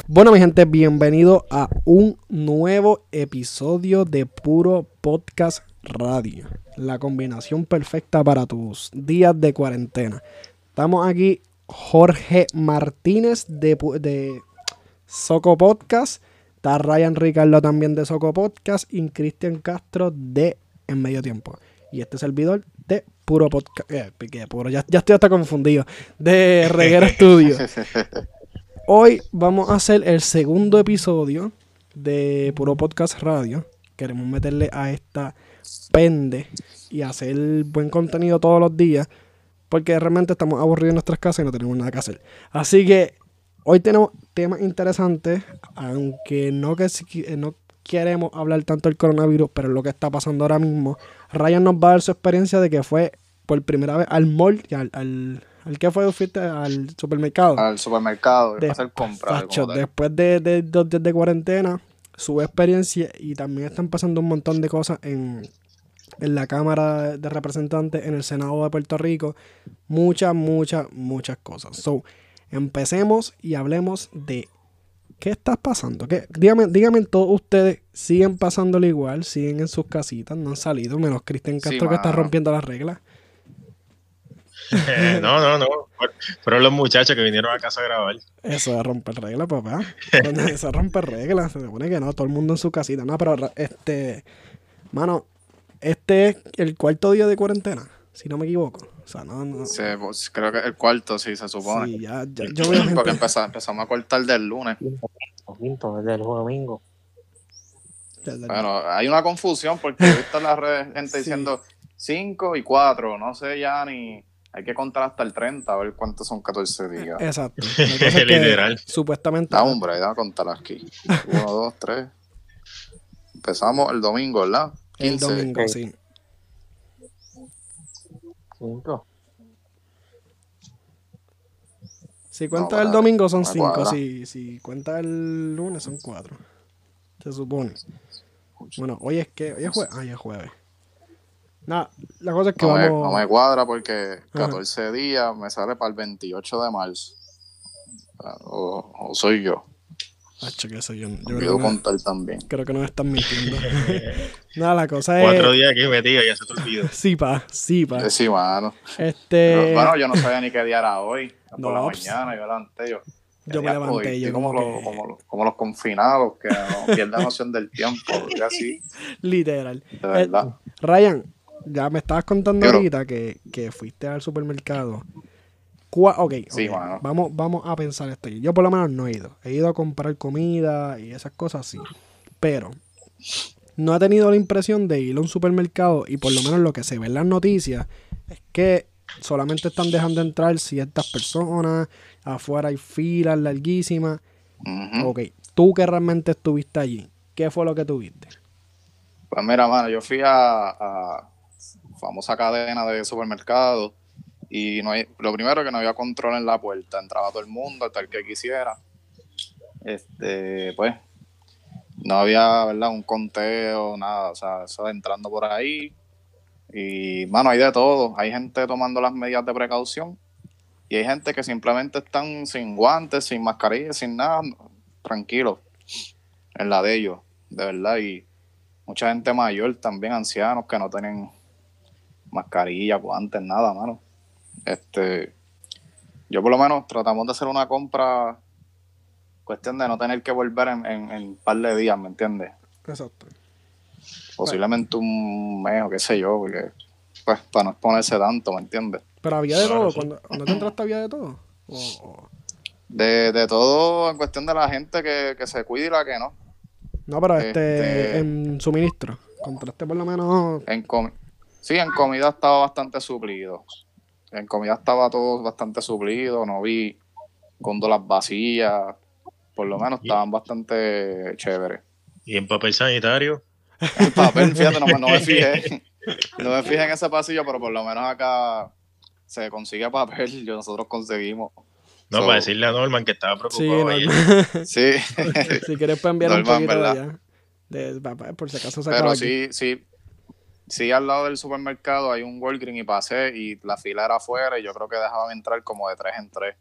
Bueno, mi gente, bienvenido a un nuevo episodio de Puro Podcast Radio. La combinación perfecta para tus días de cuarentena. Estamos aquí, Jorge Martínez de Soco Podcast. Está Ryan Ricardo también de Soco Podcast. Y Cristian Castro de En Medio Tiempo. Y este servidor de Puro Podcast. Ya estoy hasta confundido. De Reguero Studio. Hoy vamos a hacer el segundo episodio de Puro Podcast Radio. Queremos meterle a esta pende y hacer buen contenido todos los días, porque realmente estamos aburridos en nuestras casas y no tenemos nada que hacer. Así que hoy tenemos temas interesantes, aunque no queremos hablar tanto del coronavirus, pero es lo que está pasando ahora mismo. Ryan nos va a dar su experiencia de que fue por primera vez al mall y ¿al qué fue? ¿Fuiste al supermercado? Al supermercado, para hacer compras. Después de 2 días de cuarentena, su experiencia, y también están pasando un montón de cosas en la Cámara de Representantes, en el Senado de Puerto Rico. Muchas cosas. So, empecemos y hablemos de qué está pasando. Díganme todos ustedes, ¿siguen pasándolo igual? ¿Siguen en sus casitas? ¿No han salido? Menos Cristian Castro, que está rompiendo las reglas. No. Fueron los muchachos que vinieron a casa a grabar. Eso es romper reglas, papá. Eso es romper reglas. Se supone que no, todo el mundo en su casita. No, pero mano, este es el cuarto día de cuarentena, si no me equivoco. O sea, no. Sí, pues, creo que el cuarto, sí, se supone. Sí, yo veo gente... Porque empezamos a cortar del lunes. Quinto, desde el domingo. Bueno, hay una confusión porque he visto en las redes gente diciendo 5 y 4, no sé ya ni... Hay que contar hasta el 30, a ver cuántos son 14 días. Exacto. Literal. Supuestamente... Hombre, déjame contar aquí. 1, 2, 3. Empezamos el domingo, ¿verdad? 15. El domingo, sí. 5. Si cuentas el domingo son 5. Si cuentas el lunes son 4. Se supone. Bueno, hoy es jueves. Ya es jueves. Nada, la cosa es que no me cuadra porque 14 días me sale para el 28 de marzo. O soy yo. Que soy yo. Yo creo contar también. Creo que nos están mintiendo. Nada, la cosa es... 4 días aquí metido, ya se te olvidó. Sí, pa. Sí, mano. Pero, bueno, yo no sabía ni qué día era hoy. Por la mañana yo levanté Yo me levanté hoy. Como los confinados que no pierden noción del tiempo. Así. Literal. De verdad. Ryan, ya me estabas contando ahorita que fuiste al supermercado. Sí, mano. Vamos a pensar esto. Yo por lo menos no he ido. He ido a comprar comida y esas cosas, sí. Pero no he tenido la impresión de ir a un supermercado, y por lo menos lo que se ve en las noticias es que solamente están dejando entrar ciertas personas. Afuera hay filas larguísimas. Uh-huh. Ok, tú que realmente estuviste allí, ¿qué fue lo que tuviste? Pues mira, mano, yo fui a famosa cadena de supermercados y lo primero que no había control en la puerta, entraba todo el mundo, hasta el que quisiera. Pues no había, ¿verdad?, un conteo, nada, o sea, eso entrando por ahí. Y, mano, hay de todo. Hay gente tomando las medidas de precaución y hay gente que simplemente están sin guantes, sin mascarilla, sin nada, tranquilos en la de ellos, de verdad. Y mucha gente mayor también, ancianos, que no tienen mascarilla, guantes, nada, mano. Yo por lo menos tratamos de hacer una compra, cuestión de no tener que volver en un par de días, ¿me entiendes? Exacto. Posiblemente un mes o qué sé yo, porque pues para no exponerse tanto, ¿me entiendes? Pero había de todo, cuando te entraste había de todo. De todo en cuestión de la gente que se cuide y la que no. No, pero en suministro, contraste por lo menos... Sí, en comida estaba bastante suplido. En comida estaba todo bastante suplido, no vi góndolas vacías, por lo menos estaban bastante chéveres. ¿Y en papel sanitario? El papel, fíjate, no me fijé. No me fijé en ese pasillo, pero por lo menos acá se consigue papel, nosotros conseguimos. No, para decirle a Norman que estaba preocupado ayer. Sí. Si quieres pueden enviar Norman, un poquito ¿verdad? de allá. Por si acaso se acaba. Pero sí, al lado del supermercado hay un Walgreens y pasé y la fila era afuera y yo creo que dejaban entrar como de 3 en 3.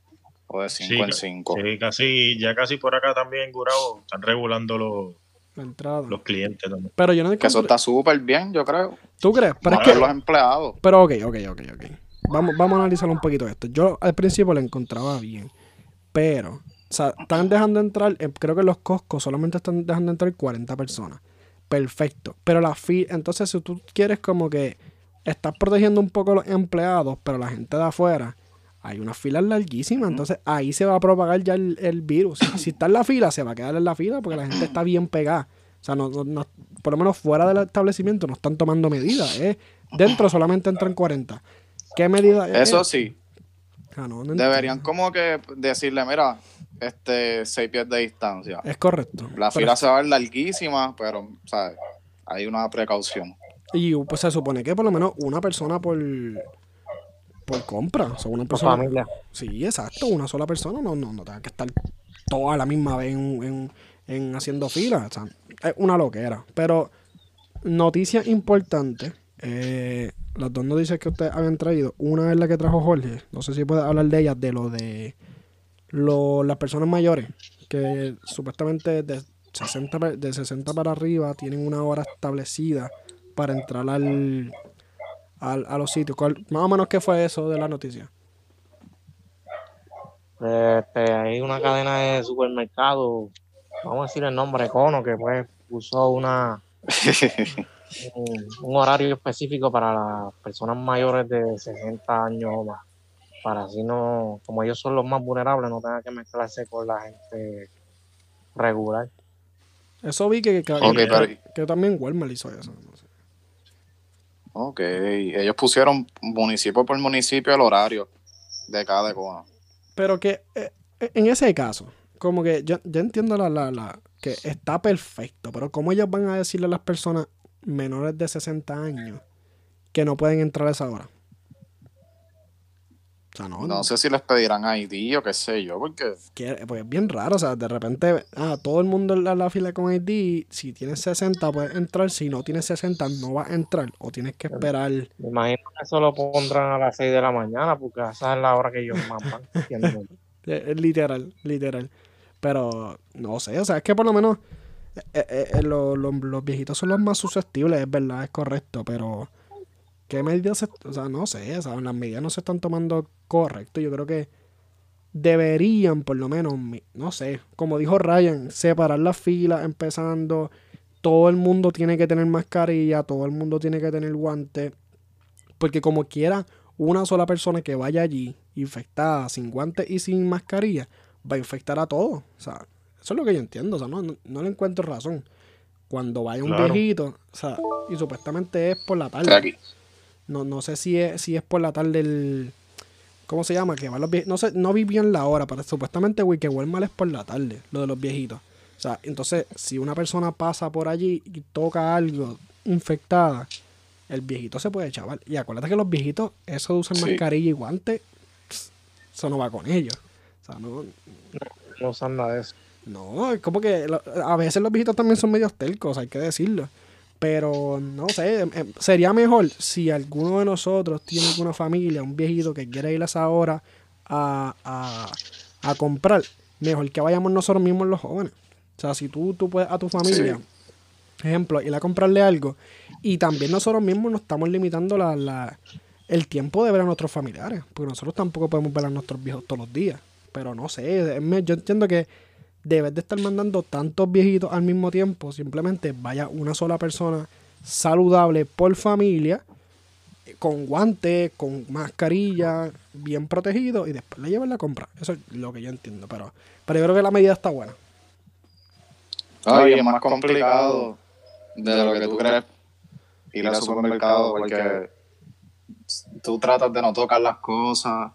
o de 5 en 5. Sí, ya casi por acá también en Gurabo están regulando La entrada. los clientes también. Pero yo no Que eso está súper bien, yo creo. ¿Tú crees? Pero Para los empleados. Pero ok. Vamos a analizar un poquito esto. Yo al principio lo encontraba bien. Pero, o sea, están dejando entrar, creo que los Costco solamente están dejando entrar 40 personas. Perfecto. Pero la fila, entonces si tú quieres como que estás protegiendo un poco a los empleados, pero la gente de afuera, hay unas filas larguísimas. Entonces ahí se va a propagar ya el virus. Si está en la fila, se va a quedar en la fila porque la gente está bien pegada. O sea, no, por lo menos fuera del establecimiento no están tomando medidas. Dentro solamente entran 40. ¿Qué medida es? Eso sí. No Deberían como que decirle, mira, 6 pies de distancia. Es correcto. La fila se va a ver larguísima, pero, ¿sabes? Hay una precaución. Y pues se supone que por lo menos una persona por compra. O sea, una persona. Por familia. Sí, exacto. Una sola persona no tenga que estar toda la misma vez en haciendo fila. O sea, es una loquera. Pero noticias importantes. Las dos noticias que ustedes habían traído. Una es la que trajo Jorge. No sé si puede hablar de ellas. De las personas mayores. Que supuestamente de 60 para arriba tienen una hora establecida para entrar a los sitios. Más o menos, ¿qué fue eso de la noticia? Hay una cadena de supermercados, vamos a decir el nombre, Econo, que pues puso un horario específico para las personas mayores de 60 años o más, para así no, como ellos son los más vulnerables, no tengan que mezclarse con la gente regular. Eso vi que también Walmart hizo eso. No sé. Ok, ellos pusieron municipio por municipio el horario de cada Econo. Pero que en ese caso, como que yo entiendo que está perfecto, pero ¿cómo ellos van a decirle a las personas menores de 60 años que no pueden entrar a esa hora? O sea, no sé si les pedirán ID o qué sé yo, porque pues es bien raro, o sea, de repente, todo el mundo en la fila con ID, si tienes 60 puedes entrar, si no tienes 60 no vas a entrar, o tienes que esperar. Me imagino que eso lo pondrán a las 6 de la mañana, porque esa es la hora que ellos más van. Literal. Pero, no sé, o sea, es que por lo menos los viejitos son los más susceptibles, es verdad, es correcto, pero ¿qué medidas o sea, no sé, o sea, las medidas no se están tomando correcto? Yo creo que deberían, por lo menos, no sé, como dijo Ryan, separar las filas empezando. Todo el mundo tiene que tener mascarilla, todo el mundo tiene que tener guantes, porque como quiera, una sola persona que vaya allí infectada, sin guantes y sin mascarilla, va a infectar a todos. O sea, eso es lo que yo entiendo, o sea, no le encuentro razón. Cuando vaya un viejito, o sea, y supuestamente es por la tarde. No sé si es por la tarde ¿cómo se llama? Que van los viejitos. No sé, no vi bien la hora, pero supuestamente que Walmart es por la tarde, lo de los viejitos. O sea, entonces, si una persona pasa por allí y toca algo infectada, el viejito se puede chaval. Y acuérdate que los viejitos, eso de usar mascarilla y guantes, eso no va con ellos. O sea, no usan nada de eso. No, es como que a veces los viejitos también son medios telcos, hay que decirlo. Pero no sé, sería mejor si alguno de nosotros tiene alguna familia, un viejito que quiere ir a esa hora a comprar, mejor que vayamos nosotros mismos los jóvenes. O sea, si tú puedes a tu familia, ejemplo, ir a comprarle algo, y también nosotros mismos nos estamos limitando el tiempo de ver a nuestros familiares, porque nosotros tampoco podemos ver a nuestros viejos todos los días. Pero no sé, yo entiendo que debes de estar mandando tantos viejitos al mismo tiempo, simplemente vaya una sola persona saludable por familia, con guantes, con mascarilla, bien protegido, y después le llevan la compra. Eso es lo que yo entiendo, pero yo creo que la medida está buena. Ay, es más complicado de lo que tú crees ir al supermercado, porque tú tratas de no tocar las cosas,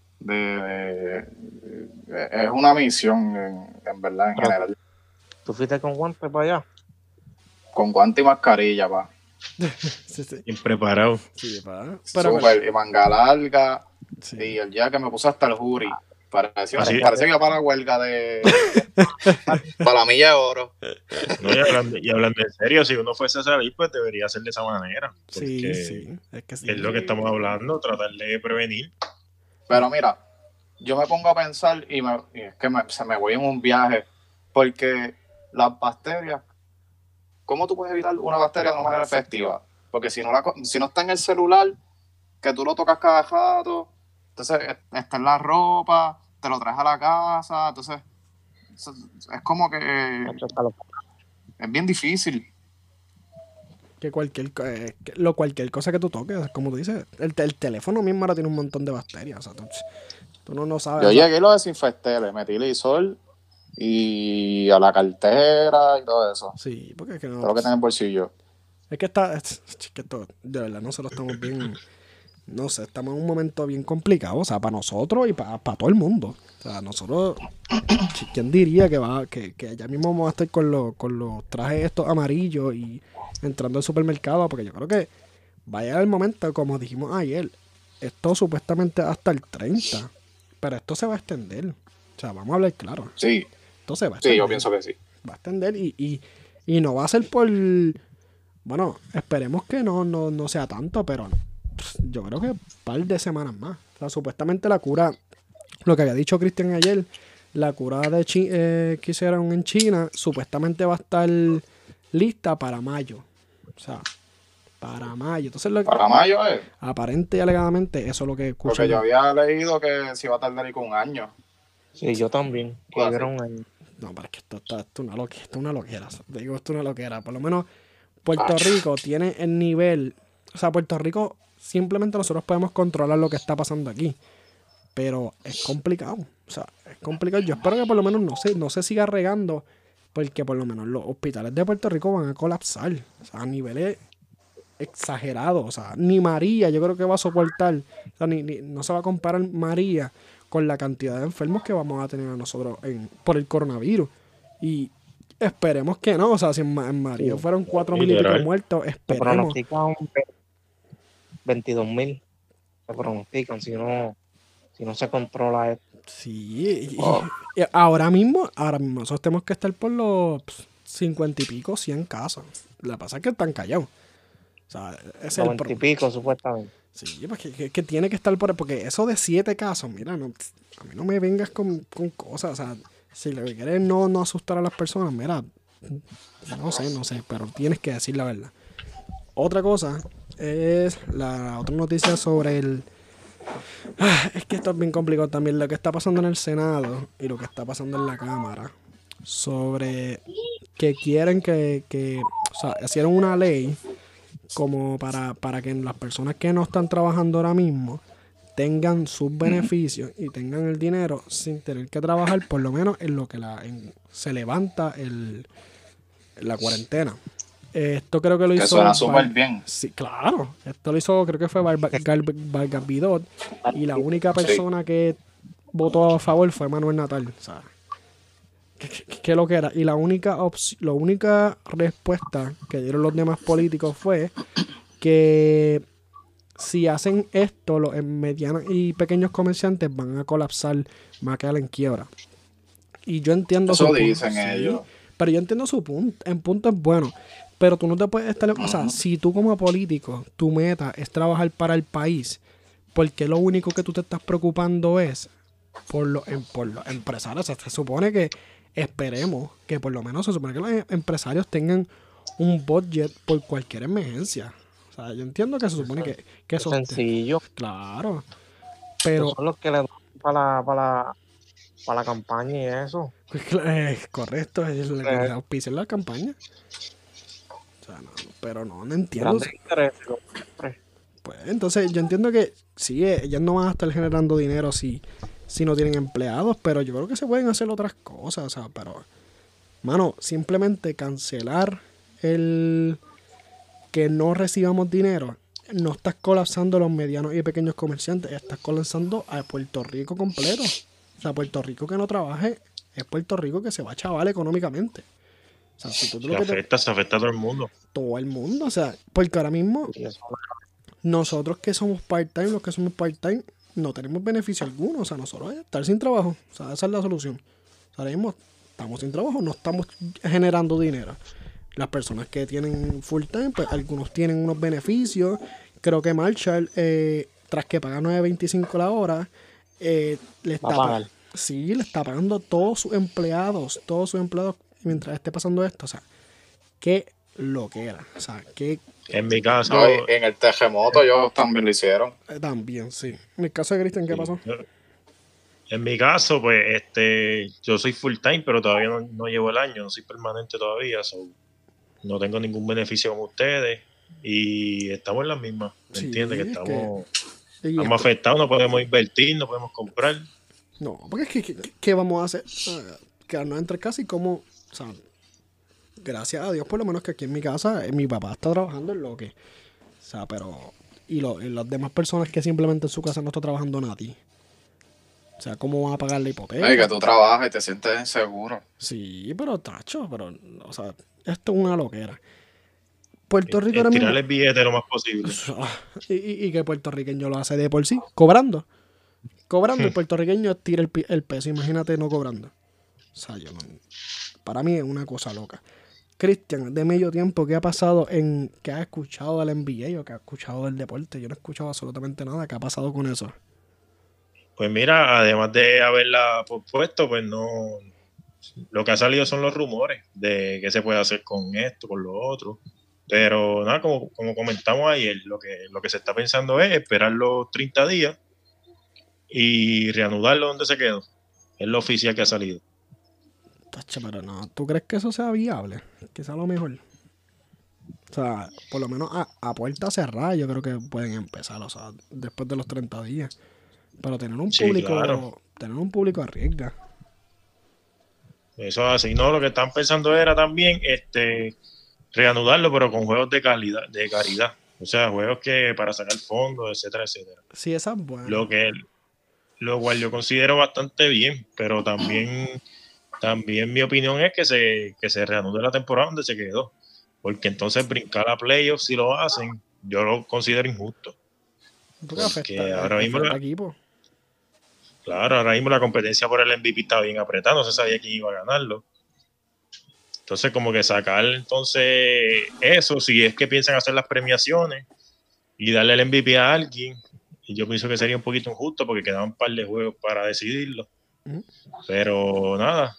es una misión en verdad, en general. ¿Tú fuiste con guantes para allá? Con guante y mascarilla, pa. Sí. Bien preparado. Sí, pa. Súper, y manga larga, sí. Y el día que me puse hasta el jury, parece que iba para la huelga para la milla de oro. No, y hablando en serio, si uno fuese a salir, pues debería ser de esa manera. Sí. Es que sí. Es lo que estamos hablando, tratar de prevenir. Pero mira, yo me pongo a pensar y es que se me voy en un viaje, porque las bacterias, ¿cómo tú puedes evitar una bacteria de una manera efectiva? Porque si no está en el celular, que tú lo tocas cada rato, entonces está en la ropa, te lo traes a la casa, entonces es como que es bien difícil. Que cualquier cosa que tú toques, como tú dices, el teléfono mismo ahora tiene un montón de bacterias. O sea, tú no sabes. Yo llegué y lo desinfecté, le metí Lysol y a la cartera y todo eso. Sí, porque es que no. Todo lo que tiene en el bolsillo. Es que esto, de verdad, nosotros estamos bien. No sé, estamos en un momento bien complicado, o sea, para nosotros y para todo el mundo. O sea, nosotros, ¿quién diría que ya mismo vamos a estar con los trajes estos amarillos y entrando al supermercado? Porque yo creo que va a llegar el momento, como dijimos ayer, esto supuestamente hasta el 30, pero esto se va a extender. O sea, vamos a hablar claro. Sí. Esto se va a extender. Sí, yo pienso que sí. Va a extender y no va a ser por... Bueno, esperemos que no sea tanto, pero yo creo que un par de semanas más. O sea, supuestamente la cura, lo que había dicho Cristian ayer, la cura que hicieron en China, supuestamente va a estar lista para mayo. O sea, para mayo. Entonces, para mayo, aparente y alegadamente, eso es lo que escuché. Porque yo había leído que se iba a tardar con un año. Sí, yo también. Que un año. No, pero es que esto es una loquera. Digo, esto es una loquera. Por lo menos Puerto Rico tiene el nivel. O sea, Puerto Rico simplemente nosotros podemos controlar lo que está pasando aquí. Pero es complicado. O sea, es complicado. Yo espero que por lo menos no se siga regando. Porque por lo menos los hospitales de Puerto Rico van a colapsar. O sea, a niveles exagerados. O sea, ni María yo creo que va a soportar. O sea, no se va a comparar María con la cantidad de enfermos que vamos a tener a nosotros por el coronavirus. Y esperemos que no. O sea, si en María fueron 4,000 y pico muertos, esperemos. Se pronostican 22,000. Se pronostican si no se controla esto. Sí, y ahora mismo nosotros tenemos que estar por los 50 y pico, 100 casos. Lo que pasa es que están callados. O sea, es 90 y pico, supuestamente. Sí, porque que tiene que estar porque eso de 7 casos, mira, a mí no me vengas con cosas. O sea, si lo que quieres no asustar a las personas, mira, no sé, pero tienes que decir la verdad. Otra cosa es la otra noticia sobre es que esto es bien complicado también, lo que está pasando en el Senado y lo que está pasando en la Cámara, sobre que quieren o sea, hicieron una ley como para que las personas que no están trabajando ahora mismo tengan sus beneficios y tengan el dinero sin tener que trabajar, por lo menos en lo que se levanta la cuarentena. Esto creo que lo hizo... Que suena súper bien. Sí, claro. Esto lo hizo, creo que fue Vargas Vidot. Y la única persona que votó a favor fue Manuel Natal. O sea, ¿qué lo que era? Y la única respuesta que dieron los demás políticos fue que si hacen esto, los medianos y pequeños comerciantes van a colapsar, van a quedar en quiebra. Y yo entiendo eso dicen ellos. Pero yo entiendo su punto. En punto es bueno. Pero tú no te puedes estar... O sea, si tú como político, tu meta es trabajar para el país, porque lo único que tú te estás preocupando es por los empresarios. O sea, se supone que esperemos que por lo menos se supone que los empresarios tengan un budget por cualquier emergencia. O sea, yo entiendo que se supone que eso... Es sencillo. Claro. Pero... Son los que le dan para la campaña y eso. Correcto, es lo que auspicia la campaña. O sea, pero no entiendo. Pues entonces yo entiendo que sí, ellas no van a estar generando dinero si no tienen empleados, pero yo creo que se pueden hacer otras cosas, o sea, pero mano, simplemente cancelar el que no recibamos dinero, no estás colapsando los medianos y pequeños comerciantes, estás colapsando a Puerto Rico completo. O sea, Puerto Rico que no trabaje es Puerto Rico que se va a chaval económicamente. O sea, si tú se afecta a todo el mundo. Todo el mundo, o sea, porque ahora mismo nosotros que somos part-time, los que somos part-time, no tenemos beneficio alguno. O sea, nosotros estar sin trabajo. O sea, esa es la solución. O sea, ahora mismo estamos sin trabajo, no estamos generando dinero. Las personas que tienen full-time, pues algunos tienen unos beneficios. Creo que Marshall, tras que paga $9.25 la hora, le Va a está pagar. sí, le está pagando todos sus empleados mientras esté pasando esto. O sea, qué loquera. O sea, qué En mi No, caso, y en el terremoto ellos también lo hicieron. también, sí. En el caso de Cristian, ¿qué sí, pasó? en mi caso, pues, yo soy full time, pero todavía no llevo el año, no soy permanente todavía, so, no tengo ningún beneficio como ustedes y estamos en las mismas, ¿me Sí, entiendes? Que es que. y estamos esto- afectados, no podemos invertir, no podemos comprar. no, porque es que, ¿qué vamos a hacer? Quedarnos entre casa y como. O sea, gracias a Dios, por lo menos que aquí en mi casa, mi papá está trabajando en lo que. O sea, pero. Y las demás personas que simplemente en su casa no está trabajando nadie. O sea, ¿cómo van a pagar la Ay, hipoteca? que tú trabajas y te sientes inseguro. Sí, pero tacho, pero. O sea, esto es una loquera. Puerto Rico ahora Estirar mismo. el billete lo más posible. Y que el puertorriqueño lo hace de por sí, cobrando. Cobrando, el puertorriqueño tira el peso. Imagínate no cobrando. O sea, yo no. Para mí es una cosa loca. Cristian, de medio tiempo, ¿qué ha pasado en que has escuchado del NBA o que has escuchado del deporte? Yo no he escuchado absolutamente nada. ¿Qué ha pasado con eso? Pues mira, además de haberla pospuesto, pues no, lo que ha salido son los rumores de qué se puede hacer con esto, con lo otro. Pero nada, como comentamos ayer, lo que se está pensando es esperar los 30 días y reanudarlo donde se quedó. Es lo oficial que ha salido. Tacho, pero no. ¿Tú crees que eso sea viable? Que sea lo mejor. O sea, por lo menos a puerta cerrada yo creo que pueden empezar, o sea, después de los 30 días. Pero Sí, claro. tener un público arriesga. Eso así. No, lo que están pensando era también reanudarlo, pero con juegos de calidad, de caridad. O sea, juegos que para sacar fondos, etcétera, etcétera. Sí, esa es buena. Lo cual yo considero bastante bien, pero también mi opinión es que se reanude la temporada donde se quedó. Porque entonces brincar a playoffs, si lo hacen, yo lo considero injusto. Porque Porque afecta equipo. claro, ahora mismo la competencia por el MVP está bien apretada, no se sabía quién iba a ganarlo. Entonces, como que sacar entonces eso, si es que piensan hacer las premiaciones y darle el MVP a alguien, y yo pienso que sería un poquito injusto porque quedaban un par de juegos para decidirlo. Ujú. Pero nada,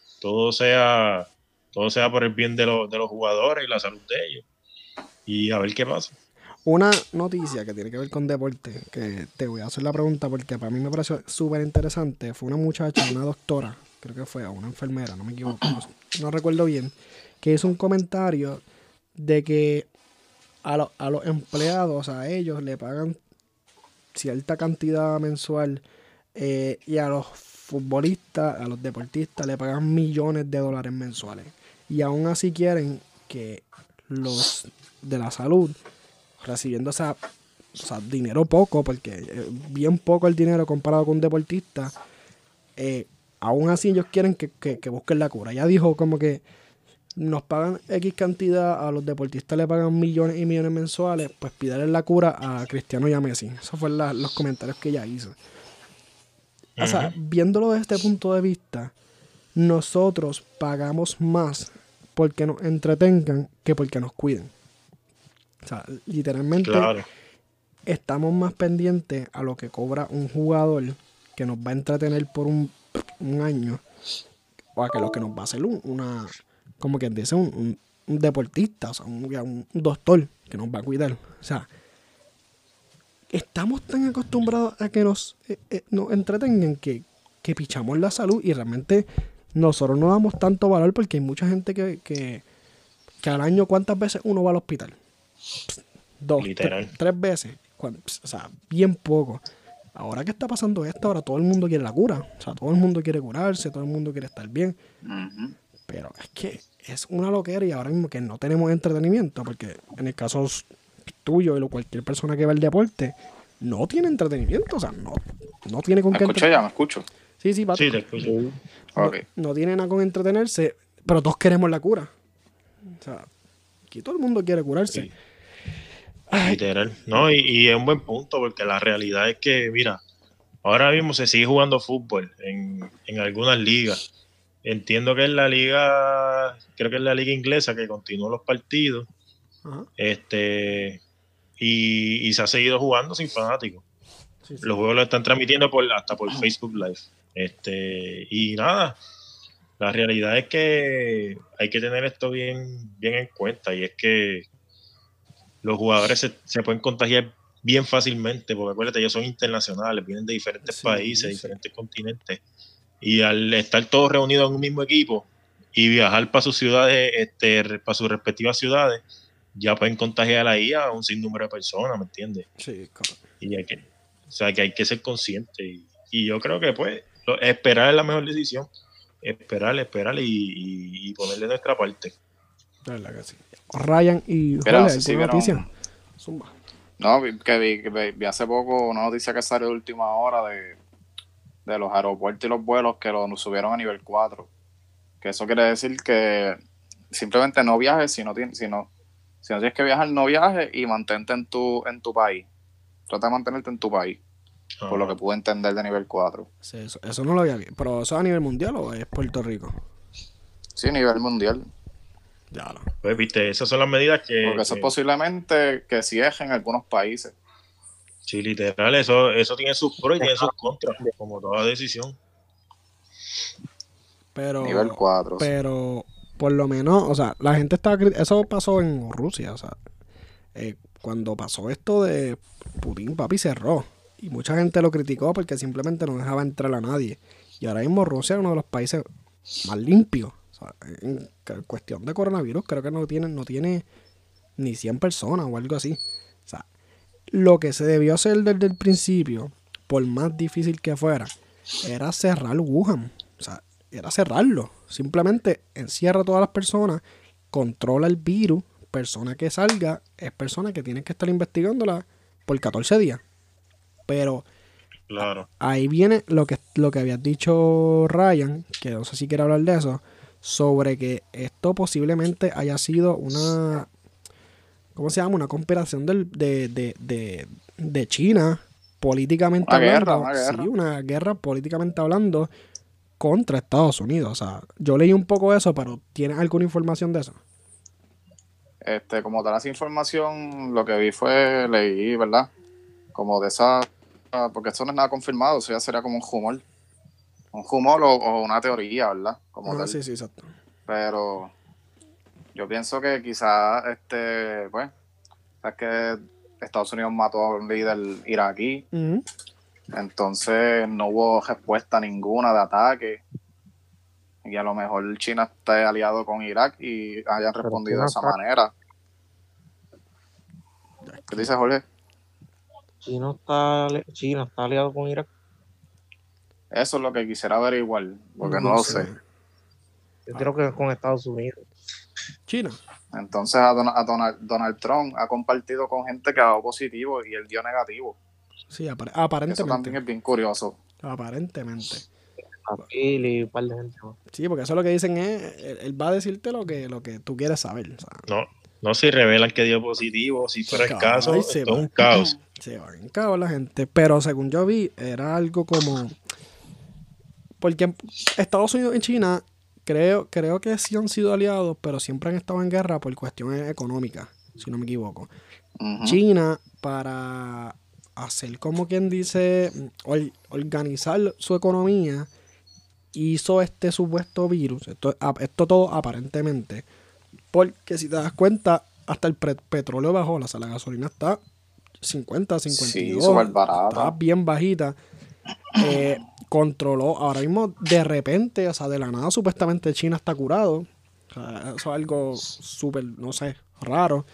todo sea por el bien de los jugadores y la salud de ellos. Y a ver qué pasa. Una noticia que tiene que ver con deporte, que te voy a hacer la pregunta porque para mí me pareció súper interesante. Fue una muchacha, una doctora, creo que fue, o una enfermera, no me equivoco, no recuerdo bien, que hizo un comentario de que a los empleados, a ellos le pagan cierta cantidad mensual y a los futbolistas, a los deportistas le pagan millones de dólares mensuales. Y aún así quieren que los de la salud, recibiendo o sea, dinero poco, porque bien poco el dinero comparado con un deportista, aún así ellos quieren que busquen la cura. Ya dijo como que nos pagan X cantidad, a los deportistas le pagan millones y millones mensuales, pues pídale la cura a Cristiano y a Messi. Esos fueron los comentarios que ella hizo. O sea, viéndolo desde este punto de vista, nosotros pagamos más porque nos entretengan que porque nos cuiden. O sea, literalmente Claro. estamos más pendientes a lo que cobra un jugador que nos va a entretener por un año o a que lo que nos va a hacer como quien dice, un deportista, o sea, un doctor que nos va a cuidar. O sea, estamos tan acostumbrados a que nos entretengan que pichamos la salud y realmente nosotros no damos tanto valor porque hay mucha gente que al año, ¿cuántas veces uno va al hospital? 2, Literal. 3 veces. O sea, bien poco. Ahora que está pasando esto, ahora todo el mundo quiere la cura. O sea, todo el mundo quiere curarse, todo el mundo quiere estar bien. Ujú. Pero es que es una loquera y ahora mismo que no tenemos entretenimiento, porque en el caso tuyo y de cualquier persona que ve el deporte, no tiene entretenimiento. O sea, no tiene con ¿Me qué escucho ya? ¿Me escucho? Sí, Pato. Sí, te escucho. Ok. No tiene nada con entretenerse, pero todos queremos la cura. O sea, aquí todo el mundo quiere curarse. Sí. Ay, Literal. No, y es un buen punto porque la realidad es que, mira, ahora mismo se sigue jugando fútbol en algunas ligas. Entiendo que es la liga, creo que es la liga inglesa que continúa los partidos, ajá. y se ha seguido jugando sin fanáticos. Sí, sí. Los juegos lo están transmitiendo hasta por Facebook Live. Y nada, la realidad es que hay que tener esto bien en cuenta, y es que los jugadores se pueden contagiar bien fácilmente, porque acuérdate, ellos son internacionales, vienen de diferentes países, diferentes continentes, y al estar todos reunidos en un mismo equipo y viajar para sus ciudades, para sus respectivas ciudades, ya pueden contagiar ahí a un sinnúmero de personas, ¿me entiendes? Sí, correcto. Y que hay que ser consciente, y yo creo que pues esperar es la mejor decisión, esperar y ponerle nuestra parte. La verdad que sí. Ryan y Mira, no Jorge, sé si ¿alguna vieron. noticia? Zumba. No, vi hace poco una noticia que salió de última hora de los aeropuertos y los vuelos que lo subieron a nivel 4. Que eso quiere decir que simplemente no viajes si no tienes que viajar, no viajes y mantente en tu país. Trata de mantenerte en tu país, por lo que pude entender de nivel 4. Sí, eso no lo había visto. ¿Pero eso es a nivel mundial o es Puerto Rico? Sí, nivel mundial. Ya no. Pues viste, esas son las medidas que... Porque eso es posiblemente que sí es en algunos países. Sí, literal, eso tiene sus pros y tiene sus contras, como toda decisión. Nivel 4. Pero por lo menos, o sea, la gente estaba... Eso pasó en Rusia, o sea, cuando pasó esto de Putin, papi, cerró. Y mucha gente lo criticó porque simplemente no dejaba entrar a nadie. Y ahora mismo Rusia es uno de los países más limpios. O sea, en cuestión de coronavirus, creo que no tiene ni 100 personas o algo así. O sea, lo que se debió hacer desde el principio, por más difícil que fuera, era cerrar Wuhan. O sea, era cerrarlo. Simplemente encierra a todas las personas, controla el virus, persona que salga es persona que tiene que estar investigándola por 14 días. Pero claro, ahí viene lo que habías dicho, Ryan, que no sé si quiere hablar de eso, sobre que esto posiblemente haya sido una, ¿cómo se llama? Una conspiración de China políticamente hablando. Una guerra. Sí, una guerra políticamente hablando contra Estados Unidos. O sea, yo leí un poco de eso, pero ¿tienes alguna información de eso? Como tal esa información, lo que leí, ¿verdad? Como de esa, porque esto no es nada confirmado, eso ya sería como un rumor o una teoría, ¿verdad? Como tal. Sí, exacto. Pero yo pienso que quizás, pues, es que Estados Unidos mató a un líder iraquí, entonces no hubo respuesta ninguna de ataque, y a lo mejor China está aliado con Irak y hayan respondido de esa manera. ¿Qué dice Jorge? China está aliado con Irak. Eso es lo que quisiera averiguar, porque no lo sé. Yo creo que es con Estados Unidos. China. Entonces a Donald Trump ha compartido con gente que ha dado positivo y él dio negativo. Sí, aparentemente. Eso también es bien curioso. Aparentemente. Y un par de gente más. Sí, porque eso lo que dicen es, él va a decirte lo que tú quieres saber. O sea, no se revelan que dio positivo, si fuera el caso, esto es un caos. Se va en caos la gente, pero según yo vi, era algo como... Porque Estados Unidos y China, creo que sí han sido aliados, pero siempre han estado en guerra por cuestiones económicas, si no me equivoco. China, para hacer como quien dice, organizar su economía, hizo este supuesto virus, esto todo aparentemente, porque si te das cuenta, hasta el petróleo bajó, la gasolina está 50, 52, sí, súper barata, está bien bajita. Controló, ahora mismo de repente, o sea, de la nada supuestamente China está curado, o sea, eso es algo súper, no sé, raro,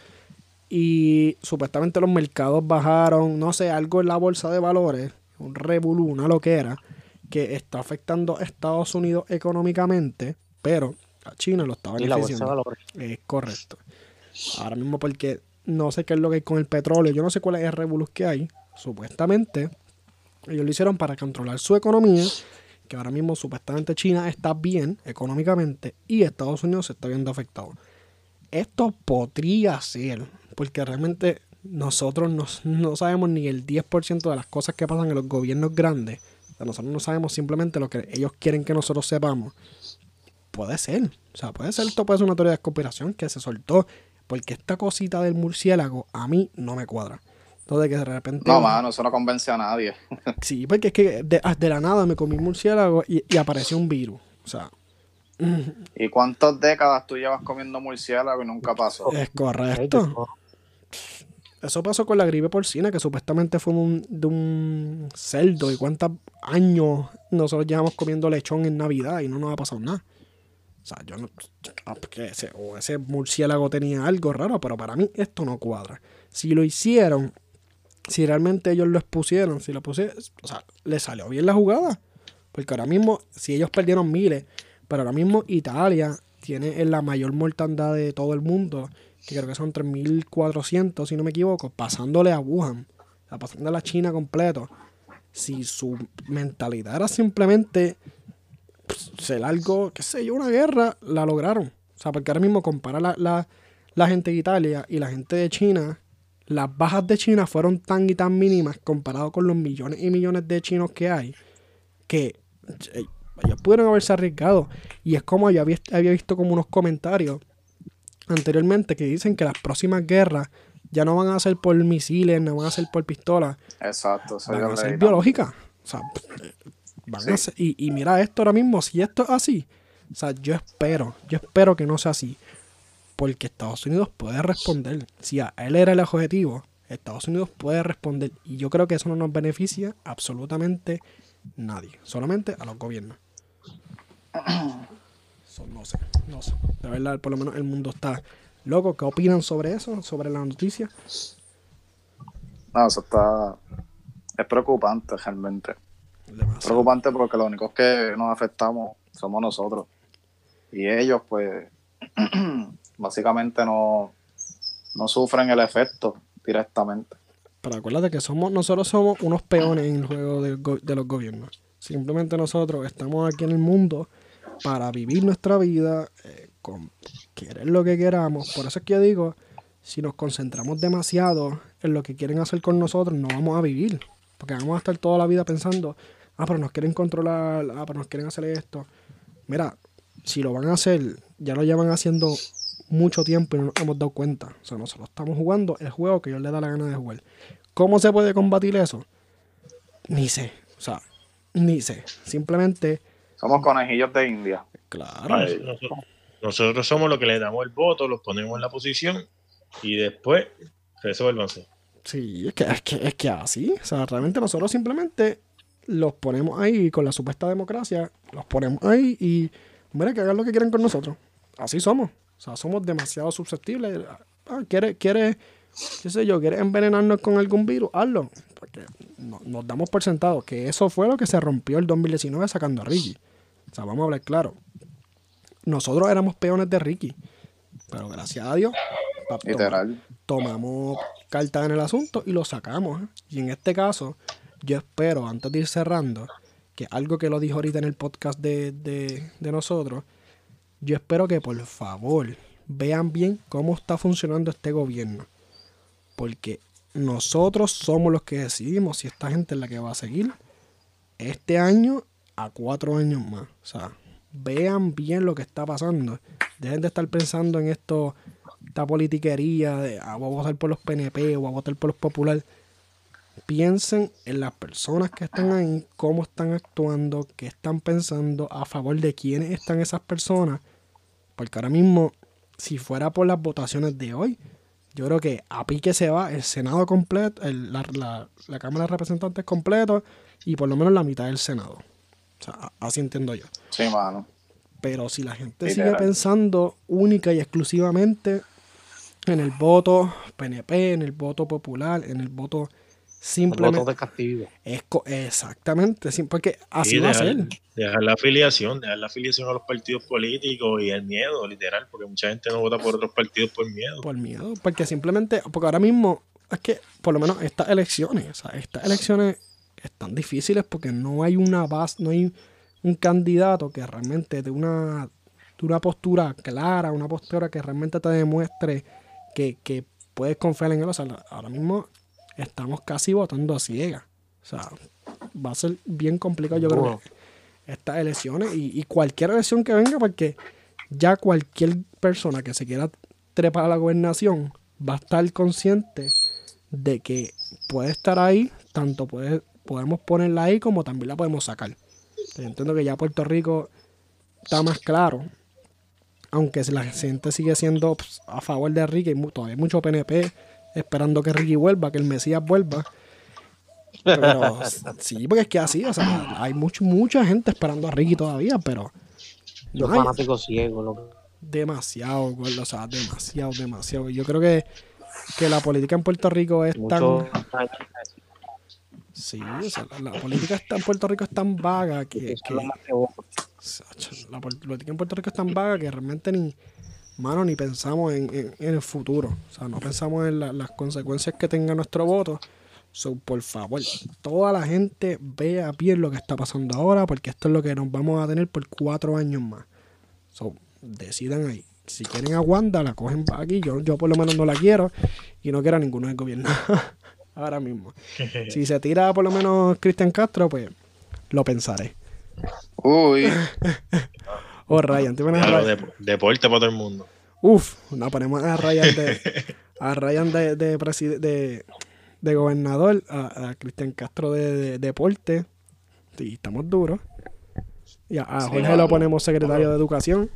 y supuestamente los mercados bajaron, no sé, algo en la bolsa de valores, un revolú, una loquera, que está afectando a Estados Unidos económicamente, pero a China lo está beneficiando. Es correcto. Ahora mismo porque no sé qué es lo que hay con el petróleo, yo no sé cuál es el revolú que hay, supuestamente ellos lo hicieron para controlar su economía, que ahora mismo supuestamente China está bien económicamente y Estados Unidos se está viendo afectado. Esto podría ser, porque realmente nosotros no sabemos ni el 10% de las cosas que pasan en los gobiernos grandes. O sea, nosotros no sabemos simplemente lo que ellos quieren que nosotros sepamos. Puede ser, o sea, esto puede ser una teoría de conspiración que se soltó, porque esta cosita del murciélago a mí no me cuadra. O Todo de que de repente... No, mano, eso no convence a nadie. Sí, porque es que de la nada me comí un murciélago y apareció un virus. O sea, ¿Y cuántas décadas tú llevas comiendo murciélago y nunca pasó? es correcto. Eso pasó con la gripe porcina, que supuestamente fue de un cerdo. ¿Y cuántos años nosotros llevamos comiendo lechón en Navidad y no nos ha pasado nada? O sea, yo no... Porque ese murciélago tenía algo raro, pero para mí esto no cuadra. Si lo hicieron, si realmente ellos lo expusieron, si lo pusieron, o sea, le salió bien la jugada. Porque ahora mismo, si ellos perdieron miles, pero ahora mismo Italia tiene la mayor mortandad de todo el mundo, que creo que son 3.400, si no me equivoco, pasándole a Wuhan, o sea, pasando a la China completo. Si su mentalidad era simplemente ser algo, qué sé yo, una guerra, la lograron. O sea, porque ahora mismo compara la gente de Italia y la gente de China, las bajas de China fueron tan y tan mínimas comparado con los millones y millones de chinos que hay, que ellos pudieron haberse arriesgado. Y es como yo había visto como unos comentarios anteriormente que dicen que las próximas guerras ya no van a ser por misiles, no van a ser por pistolas. Exacto, eso Van yo a ser leí biológicas. O sea, van Sí. a ser, y mira esto ahora mismo, si esto es así, o sea, yo espero que no sea así, porque Estados Unidos puede responder. Si a él era el objetivo, Estados Unidos puede responder, y yo creo que eso no nos beneficia absolutamente nadie, solamente a los gobiernos. No sé. De verdad, por lo menos el mundo está loco. ¿Qué opinan sobre eso? Sobre la noticia. No, eso está... Es preocupante realmente. Demasiado. Preocupante porque los únicos que nos afectamos somos nosotros. Y ellos, pues, básicamente no sufren el efecto directamente. Pero acuérdate que nosotros somos unos peones en el juego de los gobiernos. Simplemente nosotros estamos aquí en el mundo para vivir nuestra vida, con querer lo que queramos. Por eso es que yo digo, si nos concentramos demasiado en lo que quieren hacer con nosotros, no vamos a vivir. Porque vamos a estar toda la vida pensando, pero nos quieren controlar, pero nos quieren hacer esto. Mira, si lo van a hacer, ya lo llevan haciendo mucho tiempo y no nos hemos dado cuenta. O sea, nosotros estamos jugando el juego que ellos les da la gana de jugar. ¿Cómo se puede combatir eso? Ni sé. O sea, ni sé. Simplemente, Somos conejillos de India. claro. Ay, nosotros somos los que le damos el voto, los ponemos en la posición y después resuélvanse. Sí, es que así. O sea, realmente nosotros simplemente los ponemos ahí con la supuesta democracia. Los ponemos ahí y mira que hagan lo que quieren con nosotros. Así somos. O sea, somos demasiado susceptibles. ¿Quieres, qué sé yo, quieres envenenarnos con algún virus? Hazlo. Porque nos damos por sentado que eso fue lo que se rompió el 2019 sacando a Ricky. O sea, vamos a hablar claro. Nosotros éramos peones de Ricky. Pero gracias a Dios, Literal. tomamos carta en el asunto y lo sacamos. Y en este caso, yo espero, antes de ir cerrando, que algo que lo dijo ahorita en el podcast de nosotros, yo espero que por favor vean bien cómo está funcionando este gobierno. Porque nosotros somos los que decidimos si esta gente es la que va a seguir este año a 4 años más. O sea, vean bien lo que está pasando. Dejen de estar pensando en esta politiquería de voy a votar por los PNP o voy a votar por los populares. Piensen en las personas que están ahí, cómo están actuando, qué están pensando, a favor de quiénes están esas personas. Porque ahora mismo, si fuera por las votaciones de hoy, yo creo que a pique se va el Senado completo, la Cámara de Representantes completo y por lo menos la mitad del Senado. O sea, así entiendo yo. Sí, mano. Pero si la gente Literal. sigue pensando única y exclusivamente en el voto PNP, en el voto popular, en el voto simplemente... Votos de castigo. Exactamente, porque así Y va a ser. dejar la afiliación a los partidos políticos y el miedo, literal, porque mucha gente no vota por otros partidos por miedo. Por miedo, porque simplemente, porque ahora mismo, es que por lo menos estas elecciones están difíciles porque no hay una base, no hay un candidato que realmente de una postura clara, una postura que realmente te demuestre que puedes confiar en él. O sea, ahora mismo estamos casi votando a ciegas. O sea, va a ser bien complicado, yo creo, que estas elecciones y cualquier elección que venga, porque ya cualquier persona que se quiera trepar a la gobernación va a estar consciente de que puede estar ahí, tanto podemos ponerla ahí como también la podemos sacar. Yo entiendo que ya Puerto Rico está más claro, aunque la gente sigue siendo pues, a favor de Ricky, todavía hay mucho PNP esperando que Ricky vuelva, que el Mesías vuelva. Pero sí, porque es que así, o sea, hay mucha gente esperando a Ricky todavía, pero Yo no hay fanático ciego, loco. demasiado, gordo, o sea, demasiado. Yo creo que la política en Puerto Rico es Muchos tan... Sí, o sea, la política en Puerto Rico es tan vaga que la política en Puerto Rico es tan vaga que realmente ni pensamos en el futuro. O sea, no pensamos en las consecuencias que tenga nuestro voto. So, por favor, toda la gente vea bien lo que está pasando ahora, porque esto es lo que nos vamos a tener por 4 años más. So, decidan ahí. Si quieren a Wanda, la cogen aquí. Yo por lo menos no la quiero y no quiero a ninguno del gobierno ahora mismo. Si se tira por lo menos Cristian Castro, pues lo pensaré. Uy, O Ryan, ¿te pones a Claro, Ryan? deporte para todo el mundo. Uf, nos ponemos a Ryan de gobernador, a Cristian Castro de deporte. Sí, estamos duros. Y a Sí, Jorge mano. lo ponemos secretario de educación.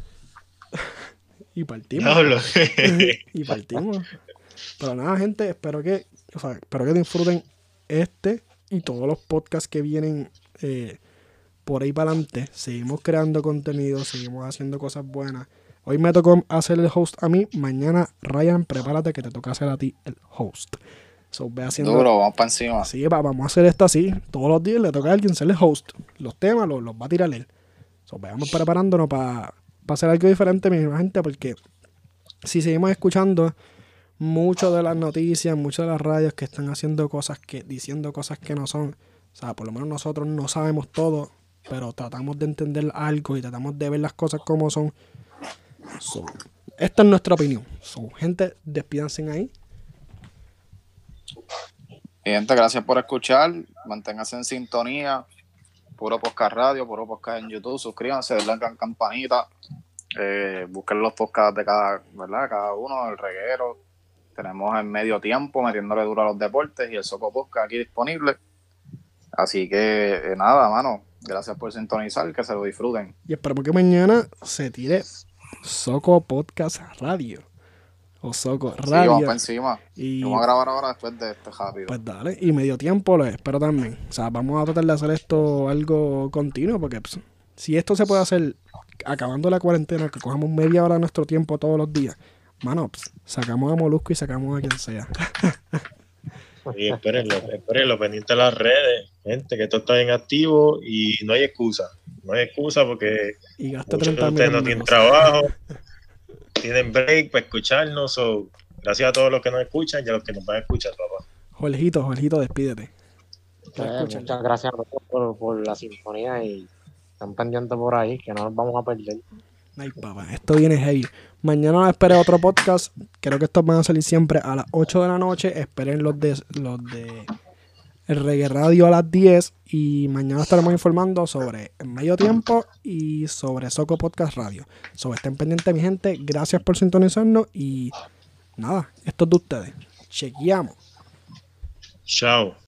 Y partimos. Diablo. Y partimos. Pero nada, gente, espero que disfruten este y todos los podcasts que vienen por ahí para adelante. Seguimos creando contenido, seguimos haciendo cosas buenas. Hoy me tocó hacer el host a mí. Mañana, Ryan, prepárate que te toca hacer a ti el host. So, ve haciendo... duro, vamos para encima. Así que vamos a hacer esto así. Todos los días le toca a alguien ser el host. Los temas los va a tirar él. So, vayamos preparándonos para hacer algo diferente, mi gente, porque si seguimos escuchando mucho de las noticias, mucho de las radios que están haciendo diciendo cosas que no son, o sea, por lo menos nosotros no sabemos todo, pero tratamos de entender algo y tratamos de ver las cosas como son. So, esta es nuestra opinión. So, gente, despídanse ahí. Y gente, gracias por escuchar. Manténganse en sintonía. Puro Podcast Radio, Puro Podcast en YouTube. Suscríbanse, denle a la campanita. Busquen los podcasts de cada uno, el reguero. Tenemos en medio tiempo metiéndole duro a los deportes y el Soco Podcast aquí disponible. Así que nada, mano. Gracias por sintonizar, que se lo disfruten. Y esperamos que mañana se tire Soco Podcast Radio. O Soco Sí, vamos Radio. para encima. Y Vamos a grabar ahora después de este rápido. pues dale, y medio tiempo lo espero también. O sea, vamos a tratar de hacer esto algo continuo, porque pues, si esto se puede hacer acabando la cuarentena, que cojamos media hora de nuestro tiempo todos los días, mano, pues, sacamos a Molusco y sacamos a quien sea. Y espérenlo, pendiente de las redes, gente, que esto está bien activo y no hay excusa. No hay excusa porque Y gasta muchos de 30 ustedes no mil tienen menos. trabajo, tienen break para escucharnos. So, gracias a todos los que nos escuchan y a los que nos van a escuchar, papá. Jorgito, despídete. Escúchalo. Muchas gracias a todos por la sintonía y están pendientes por ahí, que no nos vamos a perder. Ay, papá, esto viene heavy. Mañana esperen otro podcast. Creo que estos van a salir siempre a las 8 de la noche. Esperen los de el Reggae Radio a las 10. Y mañana estaremos informando sobre el medio tiempo y sobre Soco Podcast Radio. Estén pendientes, mi gente. Gracias por sintonizarnos. Y nada, esto es de ustedes. Chequeamos. Chao.